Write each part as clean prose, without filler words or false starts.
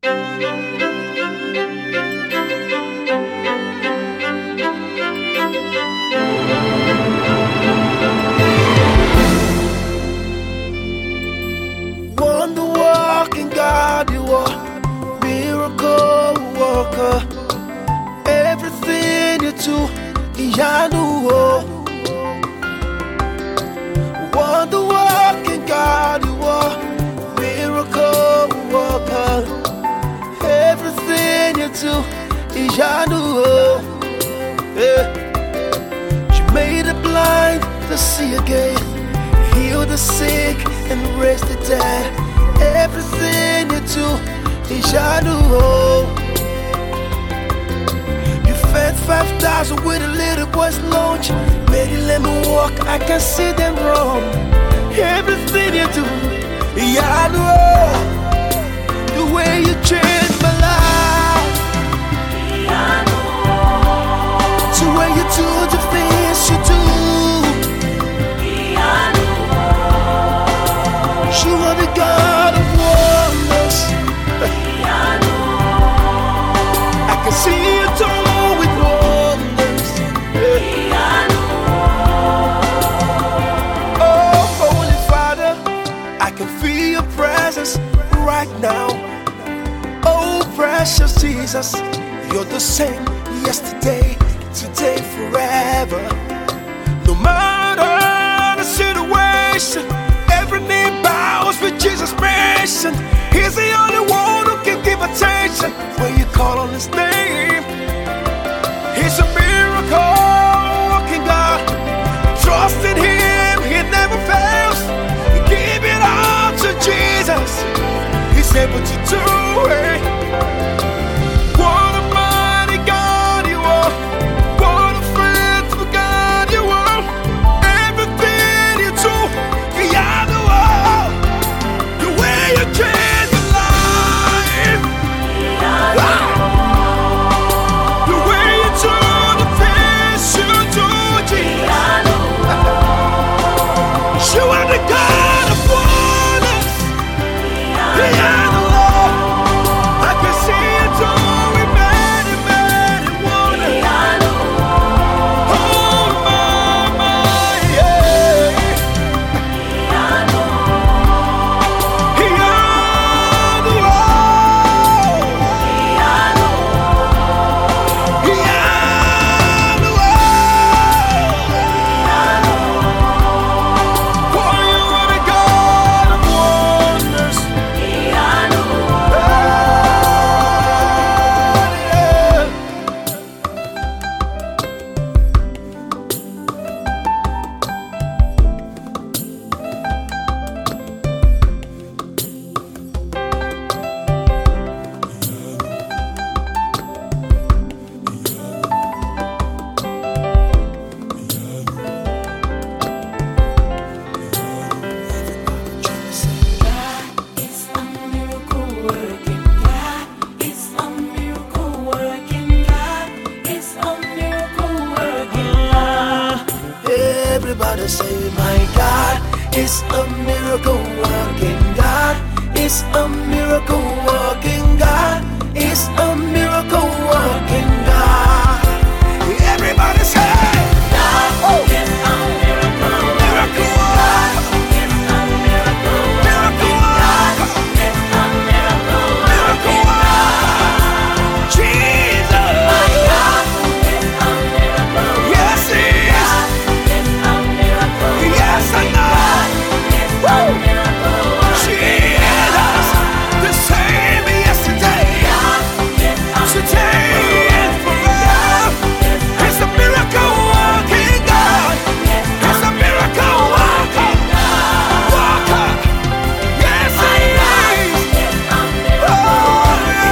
Wonder walking God, you are miracle worker. Everything you do, Iyanu. Wonder walking God, you are miracle worker. Everything you do, Iyanu. Yeah. You made the blind to see again, heal the sick and raise the dead. Everything you do, Iyanu. You fed 5,000 with a little boy's lunch. Made you let me walk, I can see them wrong. Everything you do, Iyanu. The way you changed my life, Iyanu. The way you do the things you do, Iyanu. You are the God of wonders, Iyanu. I can see you do with wonders, Iyanu. Oh, Holy Father, I can feel your presence right now. Oh, precious Jesus, you're the same yesterday, today, forever. No matter the situation, every knee bows with Jesus mentioned. He's the only one who can give attention when you call on his name. He's a miracle working God. Trust in him, he never fails. Give it all to Jesus, he's able to do it. What a mighty God you are. What a faithful God you are. Everything you do, Iyanu. The way you change my life, the way you do the things you do, Jesus. You are the God of wonders, Iyanu. I can see you doing many, many wonders. Oh my, yeah. Iyanu. For you are the God of wonders, Iyanu. Everybody say, my God is a miracle working God. Is a miracle working God. Is a miracle working God. Everybody say, God is a miracle working God. Is a miracle working God. Is a miracle working God. Jesus, my God is a miracle. Yes, he is. Yes, I know. Jesus, the same yesterday, today, and forever. He's a miracle working God. He's a miracle working worker. Yes, he is. Oh,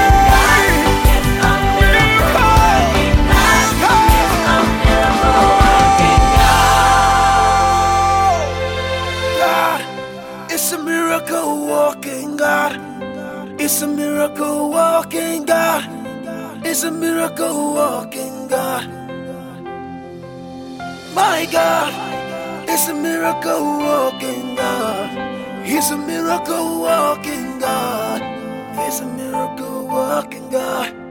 it's a miracle walking God. It's a miracle walking God. It's a miracle walking God. My God, it's a miracle walking God. He's a miracle walking God. He's is a miracle working God.